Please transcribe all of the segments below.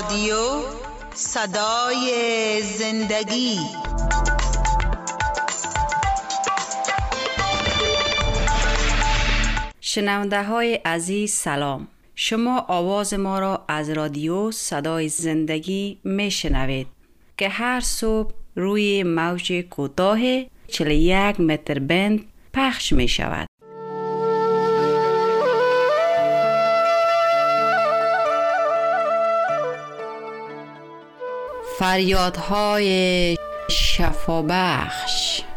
رادیو صدای زندگی. شنونده های عزیز سلام. شما آواز ما را از رادیو صدای زندگی می شنوید که هر صبح روی موج کوتاه 41 متر بند پخش می شود. فریادهای شفابخش.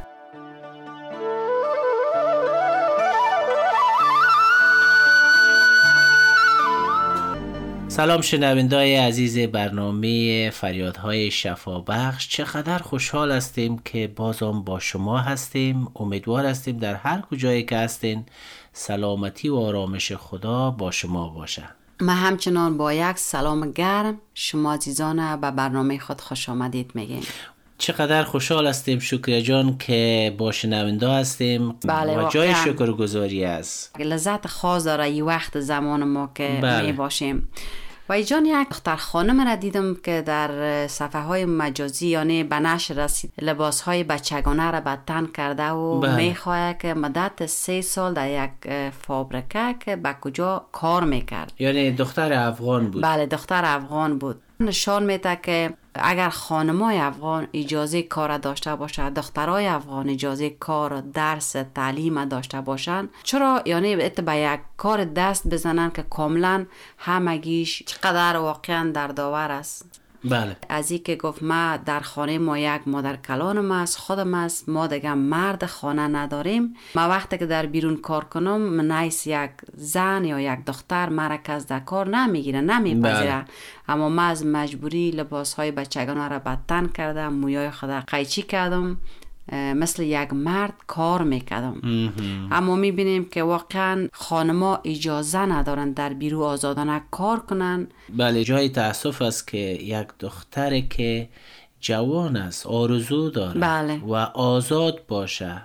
سلام شنونده‌های عزیز برنامه فریادهای شفابخش. چقدر خوشحال هستیم که بازم با شما هستیم. امیدوار هستیم در هر کجایی که هستین سلامتی و آرامش خدا با شما باشه. ما همچنان با یک سلام گرم شما عزیزان به برنامه خود خوش آمدید میگیم. چقدر خوشحال هستیم شکریه جان که با شنونده هستیم. بله، و جای شکرگزاری است. لذت خاص داره این وقت زمان ما که می باشیم. و ای جان یک دختر خانم را دیدم که در صفحه های مجازی یعنی به نشر رسید لباس های بچگانه را به تن کرده و میخواه که مدت 3 سال در یک فابریکه که به کجا کار میکرد. یعنی دختر افغان بود. بله دختر افغان بود. نشان میده که اگر خانمای افغان اجازه کار داشته باشه، دخترای افغان اجازه کار، درس، تعلیم داشته باشن، چرا یعنی به یک کار دست بزنن که کاملا همگیش چقدر واقعا دردآور است. بله. از این که گفت ما در خانه ما یک مادر کلانم است، خودم است، ما دیگه مرد خانه نداریم. ما وقتی که در بیرون کار کنم من نیست یک زن یا یک دختر مرا کس در کار نمیگیره، نمیپذیره. اما ما از مجبوری لباس های بچگانه را به تن کردم، مویای خود قیچی کردم، مثل یک مرد کار میکردم. اما میبینیم که واقعا خانما اجازه ندارن در بیرون آزادانه کار کنن. بله، جای تأسف است که یک دختر که جوان است، آرزو داره، بله، و آزاد باشه،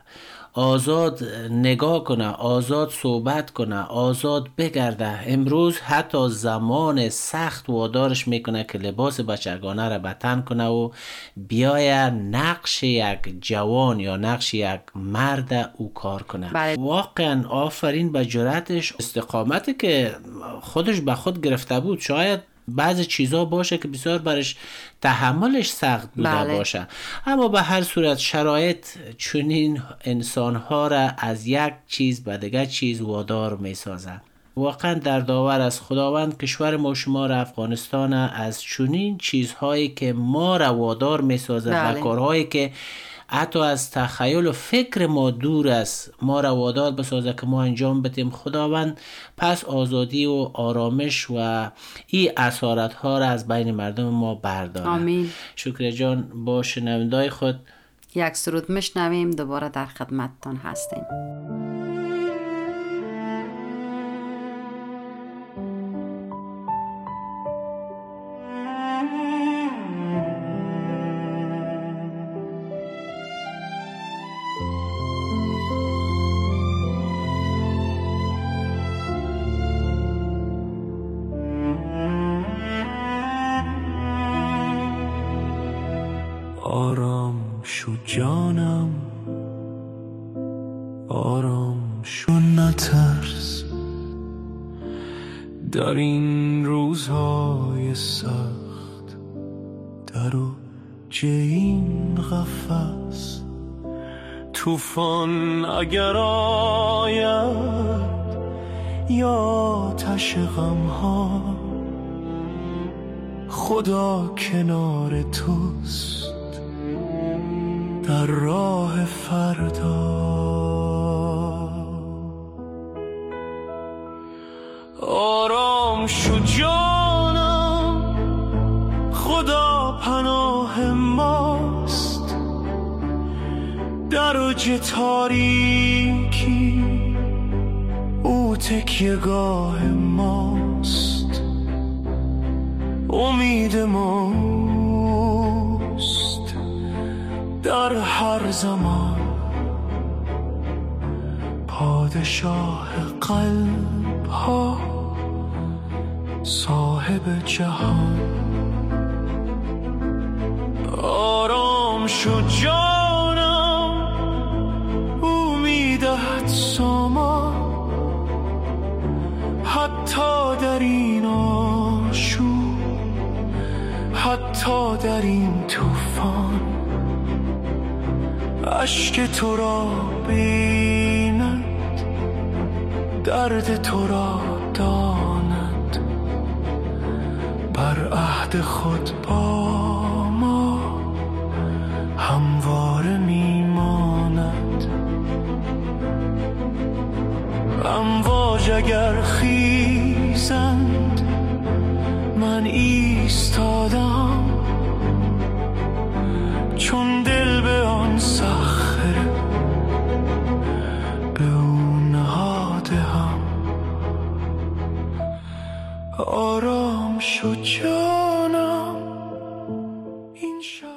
آزاد نگاه کنه، آزاد صحبت کنه، آزاد بگرده، امروز حتی زمان سخت وادارش میکنه که لباس بچگانه را به تن کنه و بیایه نقش یک جوان یا نقش یک مرد او کار کنه. بله. واقعا آفرین به جرأتش، استقامتی که خودش به خود گرفته بود. شاید بعضی چیزا باشه که بسیار برش تحملش سخت بوده باشه، اما به هر صورت شرایط چنین انسانها را از یک چیز به دیگر چیز وادار می سازه. واقعا دردآور است. خداوند کشور ما شما را، افغانستان، از چنین چیزهایی که ما را وادار می سازه و کارهایی که حتی از تخیل و فکر ما دور است ما را وادار بسازه که ما انجام بدیم. خداوند پس آزادی و آرامش و این اسارت ها را از بین مردم ما برداره. آمین. شکریه جان. با شنوندای خود یک سرود میشنویم، دوباره در خدمتتان هستیم. آرام شو جانم، آرام شو، نترس در این روزهای سخت، در اوج این قفس. طوفان اگر آید یا آتش غم‌ها، خدا کنار توست در راه فردا. آرام شو جانم، خدا پناه ماست، در اوج تاریکی او تکیه‌گاه ماست. امید ماست در هر زمان، پادشاه قلب ها، صاحب جهان. شد جانم، او میدهد سامان حتی در این آشوب، حتی در این طوفان. اشک تو را بیند، درد تو را داند، بر عهد خود با ما همواره میماند. امواج اگر خیزند من ایستادم، چون دل به آن صخره به اون نهادم. آرام شد جانم این شب.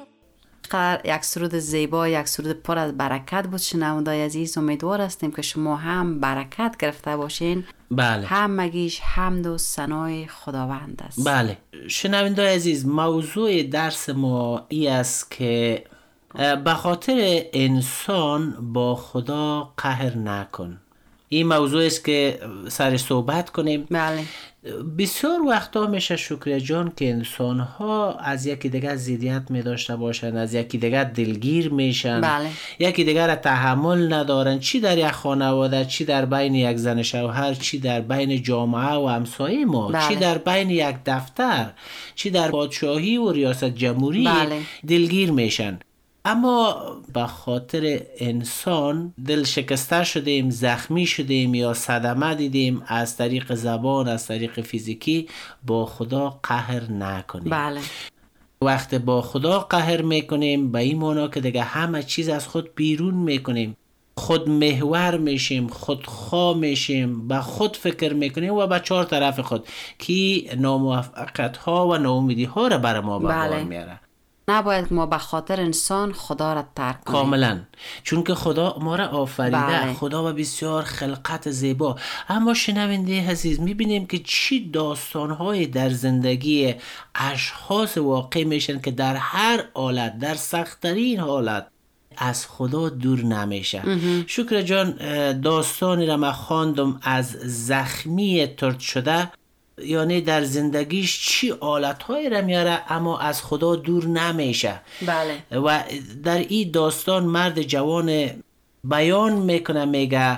یک سرود زیبا، یک سرود پر از برکت بود. شنوندگان عزیز، امیدوار هستیم که شما هم برکت گرفته باشین. بله. همگیش حمد و ثنای خداوند است. بله شنوندگان عزیز، موضوع درس ما این است که به خاطر انسان با خدا قهر نکن. این موضوع است که سر صحبت کنیم. بله. بسیار وقتا میشه شکر جان که انسان ها از یکی دیگر ضدیت می داشته باشند، از یکی دیگر دلگیر میشن. بله. یکی دیگر را تحمل ندارن، چی در یک خانواده، چی در بین یک زن شوهر، چی در بین جامعه و همسایه ما. بله. چی در بین یک دفتر، چی در پادشاهی و ریاست جمهوری. بله. دلگیر میشن. اما به خاطر انسان دل شکسته شدیم، زخمی شدیم یا صدمه دیدیم از طریق زبان، از طریق فیزیکی. با خدا قهر نکنیم. بله. وقت با خدا قهر میکنیم به این معنا که دیگه همه چیز از خود بیرون میکنیم، خود محور میشیم، خودخواه میشیم، به خود فکر میکنیم و به چهار طرف خود که ناموفقیت ها و ناامیدی ها را بر ما به بار میاره. نباید ما به خاطر انسان خدا را ترک کنیم. کاملا، چون که خدا ما را آفریده. بله. خدا و بسیار خلقت زیبا. اما شنونده عزیز، میبینیم که چی داستانهای در زندگی اشخاص واقع میشن که در هر حالت، در سخت‌ترین حالت از خدا دور نمیشه. شکر جان داستانی را من خواندم از زخمی ترد شده، یعنی در زندگیش چی حالتهایی را میاره اما از خدا دور نمیشه. بله. و در این داستان مرد جوان بیان میکنه، میگه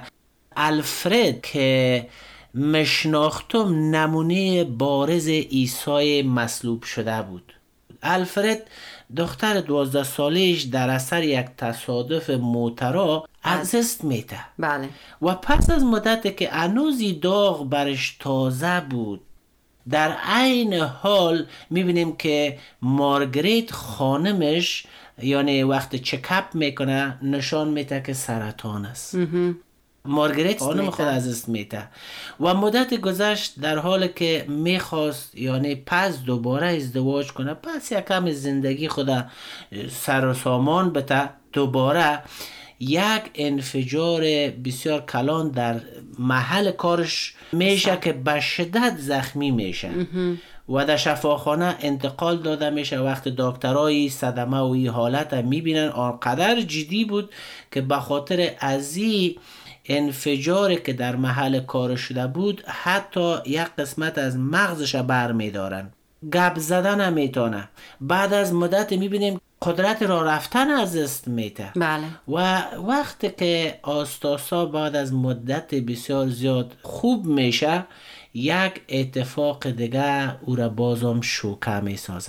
الفرد که مشناختم نمونه بارز عیسی مصلوب شده بود. الفرد دختر 12 سالش در اثر یک تصادف موترا از دست میده. بله. و پس از مدتی که هنوزی داغ برش تازه بود، در عین حال میبینیم که مارگریت خانمش، یعنی وقت چکاپ میکنه نشان میده که سرطان است. مارگریت خانم خود از دست میده و مدت گذشت در حالی که میخواست یعنی پس دوباره ازدواج کنه، پس یکم زندگی خود سر و سامان بده، دوباره یک انفجار بسیار کلان در محل کارش میشه که به شدت زخمی میشه و در شفاخانه انتقال داده میشه. وقت دکترای صدمه و این حالت میبینن آنقدر جدی بود که به خاطر ازی انفجاری که در محل کار شده بود حتی یک قسمت از مغزش بر میدارن، گپ زدن هم میتونه. بعد از مدت میبینیم قدرت را رفتن از دست میده. بله. و وقتی که آستاسا بعد از مدت بسیار زیاد خوب میشه، یک اتفاق دیگه او را بازم شوکه میسازه.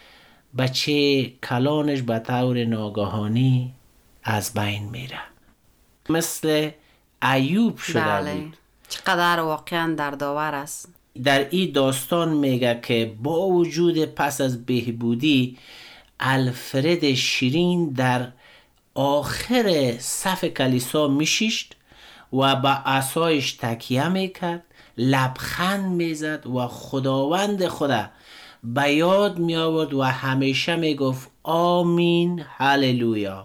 بچه کلانش به طور ناگهانی از بین میره، مثل ایوب شده بود. چقدر واقعا دردآور است. در این داستان میگه که با وجود پس از بهبودی، الفرد شیرین در آخر صف کلیسا میشیشت و با عصایش تکیه میکرد، لبخند میزد و خداوند خدا به یاد می آورد و همیشه میگفت آمین هللویا.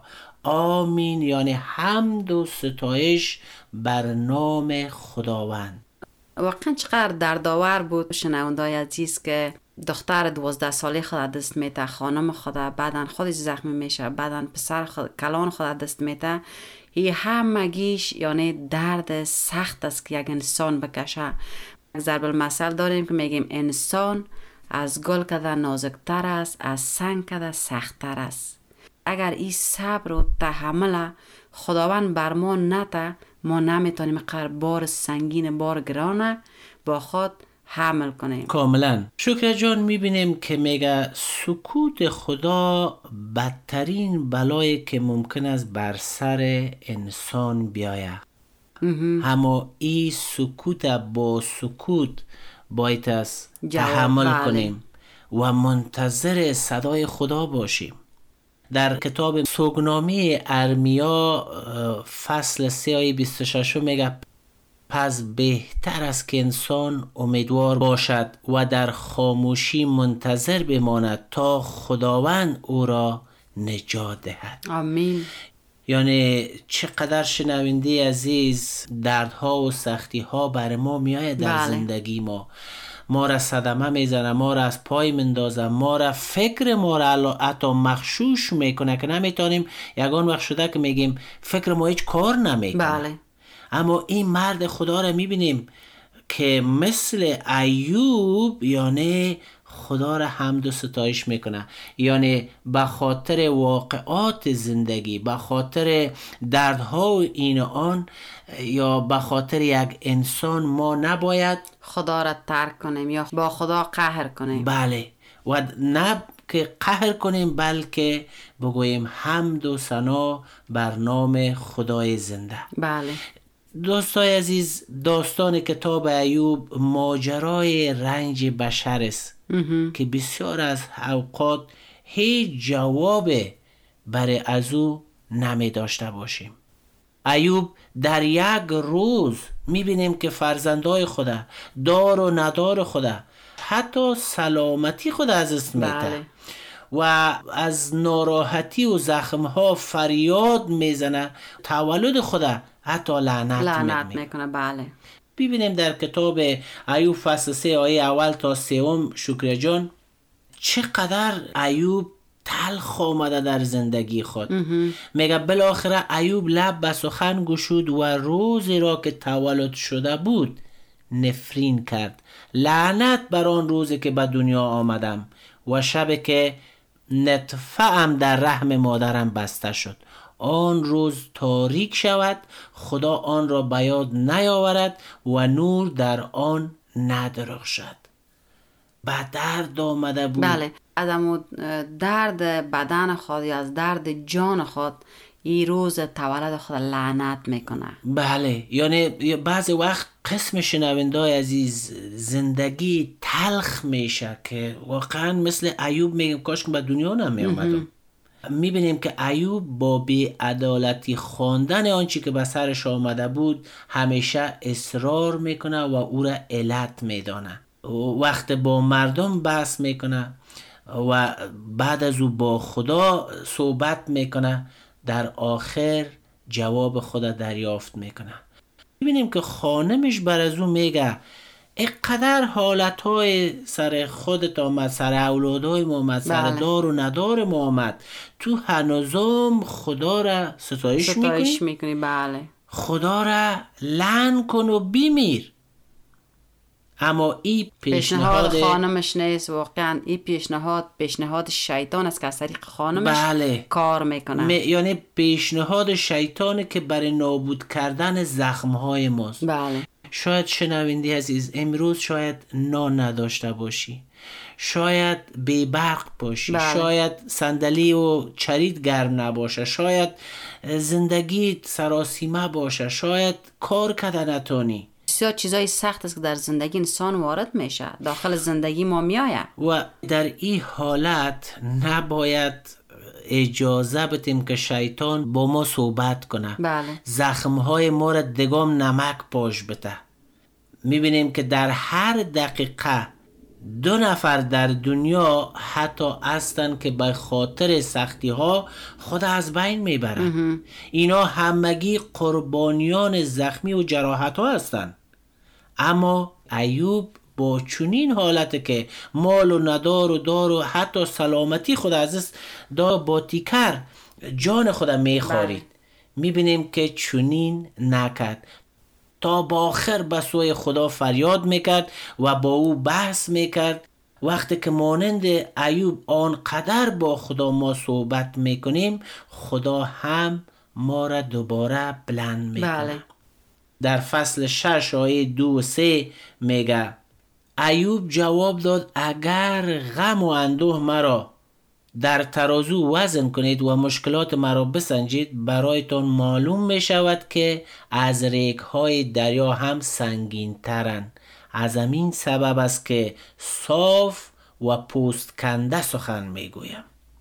آمین یعنی حمد و ستایش بر نام خداوند. واقعا چقدر دردآور بود شنوندای عزیز که دختر 12 ساله خود دست میته، خانم خود بعدن خودش زخمی میشه، بعدن پسر خود کلان خود دست میته. این همگیش یعنی درد سخت است که یک انسان بکشه. ضرب المثل داریم که میگیم انسان از گل کده نازکتر است، از سنگ کده سختتر است. اگر این صبر و تحمل خداوند بر ما نده، ما نمیتونیم بار سنگین، بار گرانه با خود حمل کنیم. کاملا. شکر جان میبینیم که میگه سکوت خدا بدترین بلایی که ممکن است بر سر انسان بیایه. اما این سکوت با سکوت باید است تحمل کنیم و منتظر صدای خدا باشیم. در کتاب سوگنامه ارمیا فصل 3 آیه 26 میگه پس بهتر است که انسان امیدوار باشد و در خاموشی منتظر بماند تا خداوند او را نجات دهد. آمین. یعنی چقدر شنونده عزیز دردها و سختیها بر ما میآید در زندگی ما را صدمه میزنه، ما را از پای مندازه، ما را فکر ما را حتی مغشوش میکنه که نمیتونیم. یگان وقت شده که میگیم فکر ما هیچ کار نمیکنه. اما این مرد خدا را میبینیم که مثل ایوب یعنی خدا را حمد و ستایش میکنه، یعنی به خاطر واقعات زندگی، به خاطر دردها و این آن، یا به خاطر یک انسان ما نباید خدا را ترک کنیم یا با خدا قهر کنیم. بله، و نه که قهر کنیم بلکه بگوییم حمد و ثنا بر نام خدای زنده. بله دوستای عزیز، داستان کتاب ایوب ماجرای رنج بشر است که بسیار از اوقات هیچ جواب برای از او نمی داشته باشیم. ایوب در یک روز میبینیم که فرزندای خدا، دار و ندار خدا، حتی سلامتی خدا از دست میده و از ناراحتی و زخمها فریاد میزنه، تولد خدا حتی لعنت میکنه. بله، ببینیم در کتاب ایوب فصل 3 آیه اول تا 3 شکر جان چقدر ایوب تلخ آمده در زندگی خود. میگه بالاخره ایوب لب به سخن گشود و روزی را که تولد شده بود نفرین کرد. لعنت بر آن روزی که به دنیا آمدم و شب که نطفه ام در رحم مادرم بسته شد. آن روز تاریک شود، خدا آن را به یاد نیاورد و نور در آن ندرخشد. به درد آمده بود. بله، از درد بدن خود یا از درد جان خود این روز تولد خود لعنت میکنه. بله، یعنی بعضی وقت قسم شنوندای عزیز زندگی تلخ میشه که واقعا مثل ایوب میگم کاش که به دنیا نمی آمدم. میبینیم که ایوب با بی‌عدالتی خواندن آنچه که به سرش آمده بود همیشه اصرار میکنه و او را علت میدانه. وقت با مردم بحث میکنه و بعد از او با خدا صحبت میکنه، در آخر جواب خدا دریافت میکنه. میبینیم که خانمش بر از او میگه اینقدر حالتهای سر خودت آمد، سر اولادهای ما آمد، سر دار و ندار ما آمد، تو هنوزم خدا را ستایش میکنی؟ بله، خدا را لعن کن و بمیر. اما این پیشنهاد خانمش نیست، واقعا این پیشنهاد شیطان است که از طریق خانمش کار میکنه. یعنی پیشنهاد شیطانه که برای نابود کردن زخمهای ماست. بله. شاید شنوندی عزیز امروز شاید نان نداشته باشی، شاید بی برق باشی، شاید صندلی و چرید گرم نباشه، شاید زندگیت سراسیمه باشه، شاید کار کردن نتونی. بسیار چیزای سخت است که در زندگی انسان وارد میشه، داخل زندگی ما میآید و در این حالت نباید اجازه بدیم که شیطان با ما صحبت کنه. زخمهای ما را دگام نمک پاش بده. میبینیم که در هر دقیقه 2 نفر در دنیا حتی هستن که به خاطر سختی ها خود از بین میبرن. اینا همگی قربانیان زخمی و جراحت ها هستن. اما ایوب با چنین حالت که مال و ندار و دار و حتی سلامتی خود از دا با تیکر جان خود میخارید، میبینیم که چنین نکرد، تا با آخر به سوی خدا فریاد میکرد و با او بحث میکرد. وقتی که مانند ایوب آنقدر با خدا ما صحبت میکنیم، خدا هم ما را دوباره بلند میکنه. در فصل 6 آیه 2 و 3 میگه ایوب جواب داد اگر غم و اندوه مرا در ترازو وزن کنید و مشکلات مرا بسنجید، برایتان معلوم می شود که از ریگ‌های دریا هم سنگین ترند. از همین سبب است که صاف و پوست کنده سخن می گویم.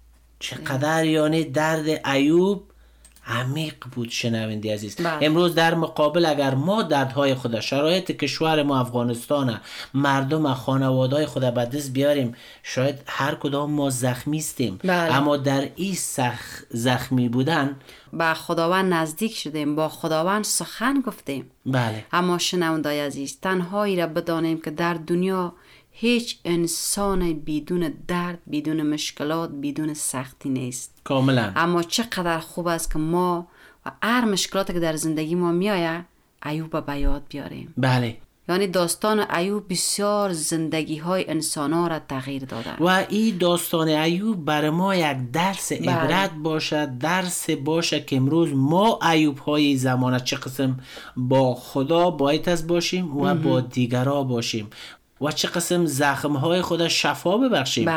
چقدر یعنی درد ایوب عمیق بود شنونده عزیز. امروز در مقابل اگر ما دردهای خود، شرایط کشور ما افغانستان، مردم خانوادهای خود به دست بیاریم، شاید هر کدام ما زخمی استیم، اما در این زخمی بودن با خداوند نزدیک شدیم، با خداوند سخن گفتیم. اما شنونده عزیز، تنهایی را بدانیم که در دنیا هیچ انسان بدون درد، بدون مشکلات، بدون سختی نیست. کاملا. اما چقدر خوب است که ما و هر مشکلاتی که در زندگی ما میآید ایوب به یاد بیاریم. یعنی داستان ایوب بسیار زندگی های انسان ها را تغییر داده و این داستان ایوب برای ما یک درس عبرت باشد، درس باشه که امروز ما ایوب های زمانه چه قسم با خدا باید از باشیم و با دیگرها باشیم و چه قسم زخمهای خود شفا ببخشیم.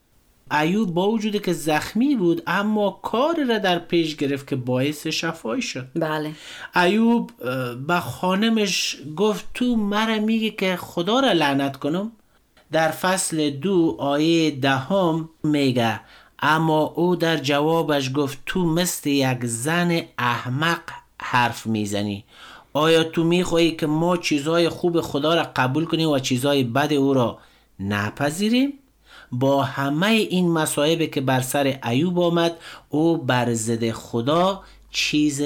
ایوب با وجودی که زخمی بود اما کار را در پیش گرفت که باعث شفای شد. ایوب به خانمش گفت تو مرا میگی که خدا را لعنت کنم؟ در فصل 2 آیه 10 میگه اما او در جوابش گفت تو مثل یک زن احمق حرف میزنی. آیا تو میخواهی که ما چیزهای خوب خدا را قبول کنیم و چیزهای بد او را نپذیریم؟ با همه این مصائبی که بر سر ایوب آمد، او بر ضد خدا چیز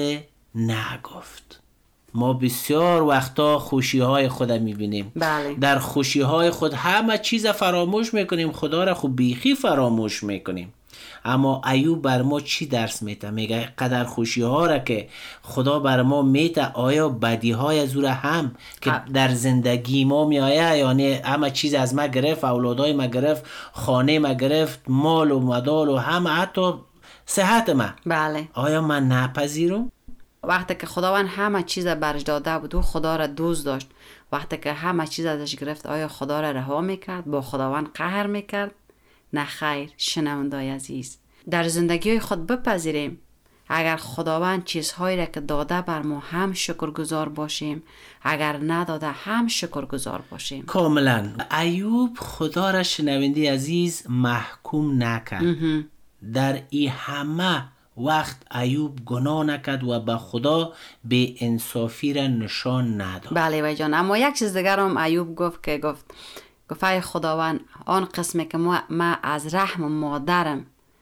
نگفت. ما بسیار وقتا خوشی‌های خود می‌بینیم. در خوشی‌های خود همه چیز فراموش می‌کنیم، خدا را خود بیخی فراموش می‌کنیم. اما ایوب بر ما چی درس میده؟ میگه قدر خوشی ها را که خدا بر ما میده، آیا بدی های از او را هم که در زندگی ما میآید، یعنی همه چیز از ما گرفت، اولادای ما گرفت، خانه ما گرفت، مال و مدال و همه، حتی صحت ما، آیا من نپذیرم؟ وقتی که خداوند همه چیز برش داده بود و خدا را دوست داشت، وقتی که همه چیز ازش گرفت، آیا خدا را رها میکرد؟ با خداوند قهر میکرد؟ نه خیر. شنوندای عزیز، در زندگی خود بپذیریم اگر خداوند چیزهایی را که داده بر ما هم شکرگزار باشیم، اگر نداده هم شکرگزار باشیم. کاملا. ایوب خدا را شنونده عزیز محکوم نکرد. در این همه وقت ایوب گناه نکرد و به خدا به انصافی را نشان نداد. بله وای جان. اما یک چیز دیگر هم ایوب گفت ای خداوند، آن قسمی که ما از رحم مادرم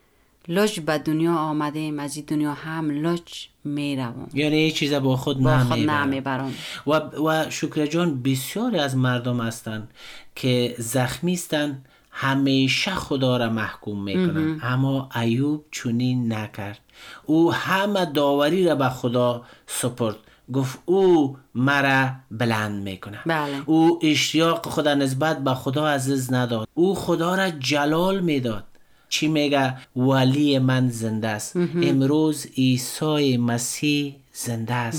لج به دنیا آمدیم، از این دنیا هم لج می روم. یعنی این چیزا با خود نمیبرم. و شکر جان، بسیاری از مردم هستند که زخمی هستند، همیشه خدا را محکوم میکنن. اما ایوب چنین نکرد. او همه داوری را به خدا سپرد. گفت او مرا بلند میکنه. او اشتیاق خدا نسبت به خدا عزیز نداد. او خدا را جلال میداد. چی میگه؟ ولی من زنده است. امروز عیسی مسیح زنده است.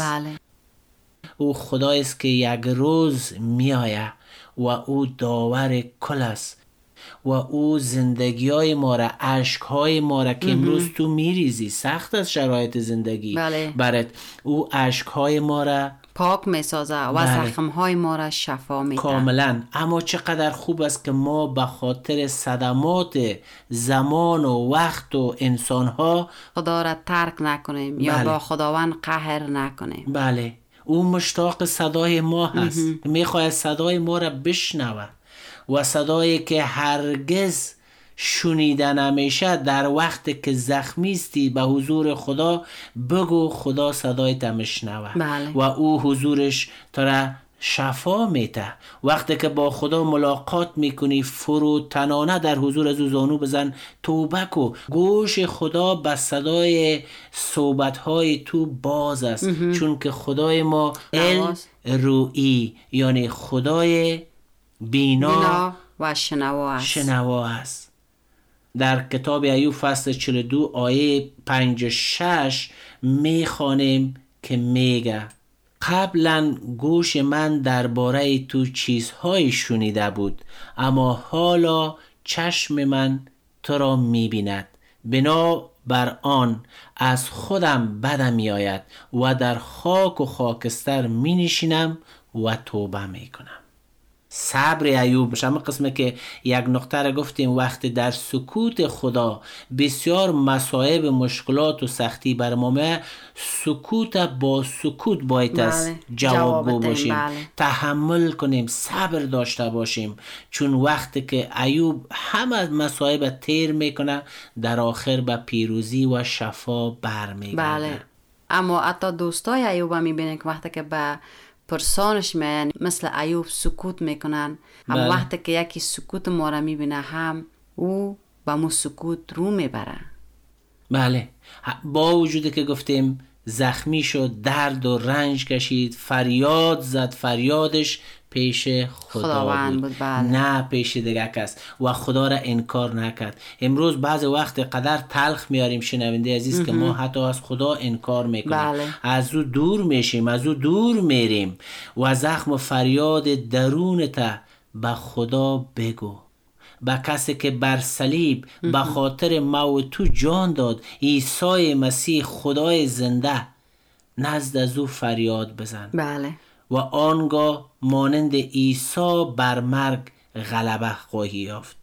او خدایی است که یک روز میآید و او داور کل است و او زندگی های ما را، عشق های ما را که امروز تو میریزی، سخت از شرایط زندگی برات، او عشق های ما را پاک میسازه و زخم های ما را شفا میده. کاملا. اما چقدر خوب است که ما به خاطر صدمات زمان و وقت و انسان ها خدا را ترک نکنیم یا با خداوند قهر نکنیم. او مشتاق صدای ما هست. میخواهد صدای ما را بشنوه و صدایی که هرگز شنیده نمیشه. در وقتی که زخمیستی به حضور خدا بگو، خدا صدایت میشنوه و او حضورش تو را شفا میده. وقتی که با خدا ملاقات میکنی فروتنانه در حضور از او زانو بزن، توبه کو. گوش خدا به صدای صحبتهای تو باز است، چون که خدای ما روئی، یعنی خدای بینا و شنوا است. در کتاب ایوب فصل 42 آیه 5-6 میخوانیم که میگه قبلا گوش من درباره تو چیزهای شنیده بود، اما حالا چشم من تو را میبیند. بنا بر آن از خودم بدم میآید و در خاک و خاکستر می نشینم و توبه می کنم. صبر ایوب، شما قسمه که یک نقطه را گفتیم، وقتی در سکوت خدا بسیار مصائب، مشکلات و سختی بر ما میاد، سکوت با سکوت باید است جواب باشیم، تحمل کنیم، صبر داشته باشیم، چون وقتی که ایوب همه از مصائب تیر میکنه، در آخر به پیروزی و شفا برمیگرده. اما حتی دوستای ایوب میبینن که وقتی که به پرسانش میان مثل ایوب سکوت میکنن، اما وقتی که یکی سکوت ما را میبینه هم او با مو سکوت رو میبره. بله، با وجودی که گفتیم زخمی شد، درد و رنج کشید، فریاد زد، فریادش پیش خدا بود. نه پیش دیگه کس، و خدا را انکار نکرد. امروز بعض وقت قدر تلخ میاریم شنونده عزیز که ما حتی از خدا انکار میکنیم، از او دور میشیم، از او دور میریم. و زخم و فریاد درونت به خدا بگو. به کسی که بر صلیب به خاطر ما و تو جان داد، عیسی مسیح خدای زنده، نزد از او فریاد بزن. بله. و آنگاه مانند عیسی بر مرگ غلبه خواهی یافت.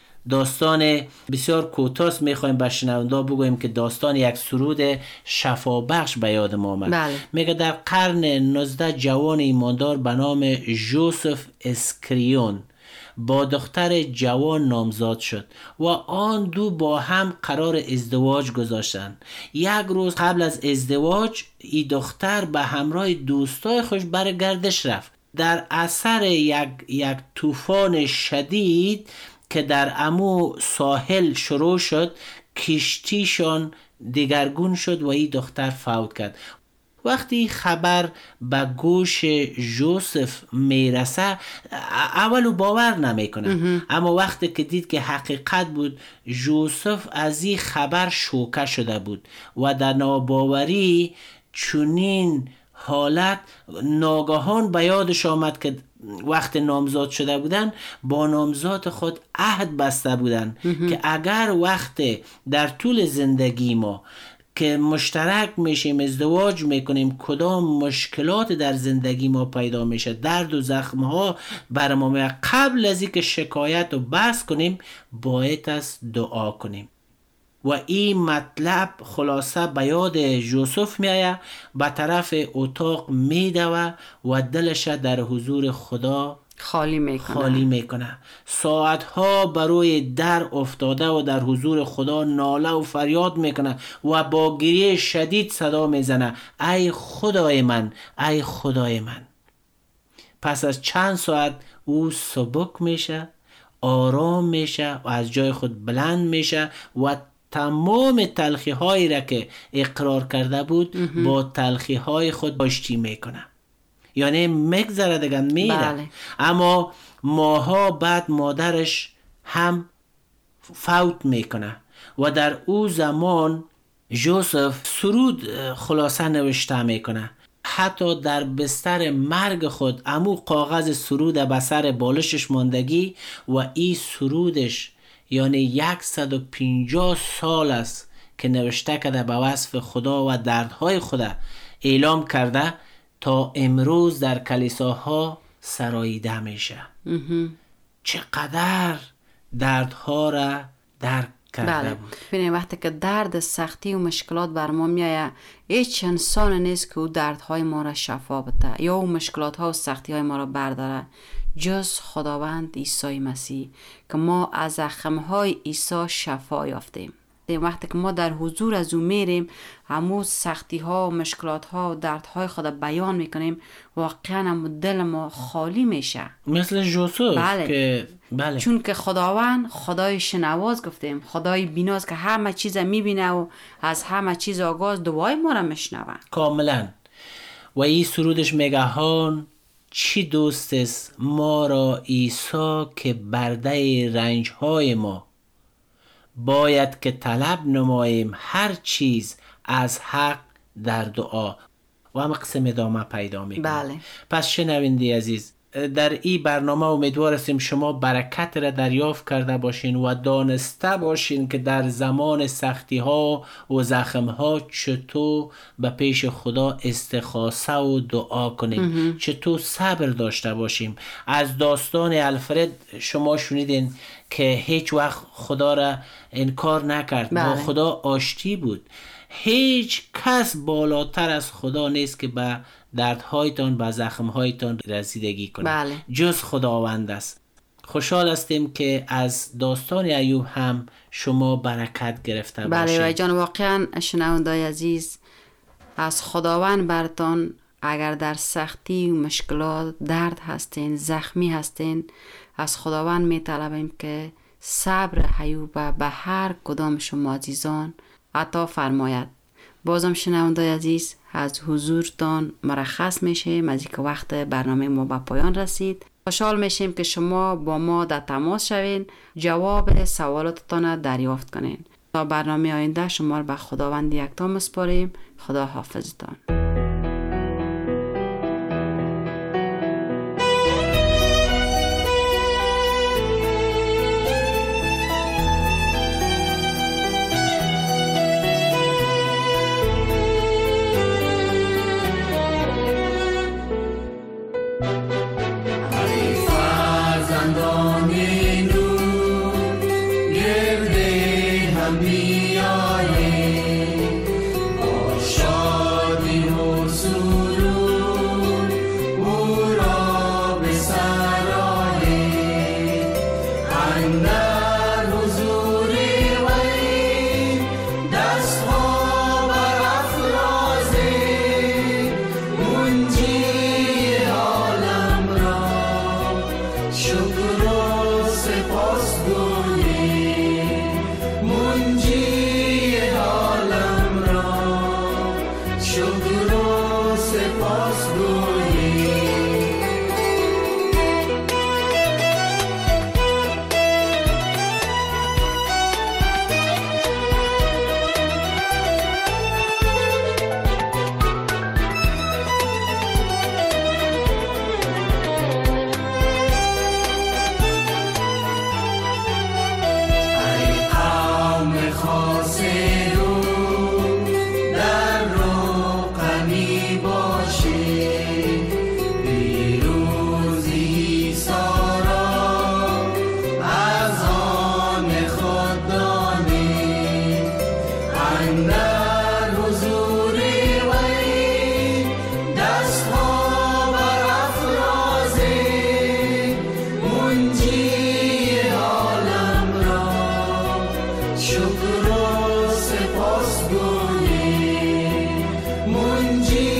داستان بسیار کوتاه میخوایم به شنونده بگویم که داستان یک سرود شفا بخش به یاد ما آمد. میگه در قرن 19 جوان ایماندار به نام جوزف اسکریون با دختر جوان نامزاد شد و آن دو با هم قرار ازدواج گذاشتند. یک روز قبل از ازدواج این دختر به همراه دوستای خوش بر گردش رفت. در اثر یک طوفان شدید که در امو ساحل شروع شد، کشتیشان دگرگون شد و این دختر فوت کرد. وقتی خبر به گوش جوزف میرسه، اولو باور نمیکنه، اما وقتی که دید که حقیقت بود، جوزف از این خبر شوکه شده بود و در ناباوری چنین حالت ناگهان به یادش آمد که وقت نامزاد شده بودن با نامزاد خود عهد بسته بودن که اگر وقت در طول زندگی ما که مشترک میشیم، ازدواج میکنیم، کدام مشکلات در زندگی ما پیدا میشه، درد و زخم ها بر ما میاد، قبل از اینکه شکایت و بحث کنیم باید از دعا کنیم. و این مطلب خلاصه به یاد جوزف میآید، به طرف اتاق میدوه و دلش در حضور خدا خالی میکنه. ساعتها بروی در افتاده و در حضور خدا ناله و فریاد میکنه و با گریه شدید صدا میزنه: ای خدای من، ای خدای من. پس از چند ساعت او سبک میشه، آرام میشه و از جای خود بلند میشه و تمام تلخی هایی را که اقرار کرده بود با تلخی های خود آشتی میکنه. یعنی مگذره دیگه میره. اما ماها بعد مادرش هم فوت میکنه و در او زمان جوزف سرود خلاصه نوشته میکنه. حتی در بستر مرگ خود امو کاغذ سرود به سر بالشش ماندگی و این سرودش یعنی 150 سال است که نوشته کرده به وصف خدا و دردهای خدا اعلام کرده تا امروز در کلیساها سراییده میشه. چقدر دردها را درک کرده بود. ببینید وقتی که درد، سختی و مشکلات بر ما میآید، هیچ انسان نیست که او دردهای ما را شفا بده یا او مشکلات ها و سختی های ما را برداره جز خداوند عیسی مسیح که ما از زخم های عیسی شفا یافتیم. هستیم، وقتی که ما در حضور از او میریم، همو سختی ها و مشکلات ها و درد های خود بیان میکنیم، واقعا همو دل ما خالی میشه. مثل یوسف. بله. که بله. چون که خداوند خدای شنواز گفتیم، خدای بیناست که همه چیز میبینه و از همه چیز آگاز، دعای ما را میشنوه کاملا. و این سرودش میگه هان چی دوست است ما را عیسی که برده رنج های ما، باید که طلب نماییم هر چیز از حق در دعا. و هم قسم ادامه پیدا میکنه. بله. پس شنوینده عزیز، در این برنامه امیدوار هستیم شما برکت را دریافت کرده باشین و دانسته باشین که در زمان سختی ها و زخم ها چطور به پیش خدا استخاصه و دعا کنیم، چطور صبر داشته باشیم. از داستان الفرد شما شنیدین که هیچ وقت خدا را انکار نکرد. با خدا آشتی بود. هیچ کس بالاتر از خدا نیست که به دردهایتان، به زخمهایتان رسیدگی کنه. جز خداوند است. خوشحال هستیم که از داستان ایوب هم شما برکت گرفته باشید. بله جان، واقعا شنوندای عزیز، از خداوند برتان اگر در سختی و مشکلات درد هستین، زخمی هستین، از خداوند می طلبیم که صبر ایوب به هر کدام شما عزیزان عطا فرماید. بازم شنوندای عزیز، از حضورتان مرخص میشیم از اینکه وقت برنامه ما به پایان رسید. خوشحال میشیم که شما با ما در تماس شوین، جواب سوالاتتان دریافت کنین. تا برنامه آینده شما را به خداوند یکتا میسپاریم. خدا حافظتان. شکر و سپاس گوییم منجی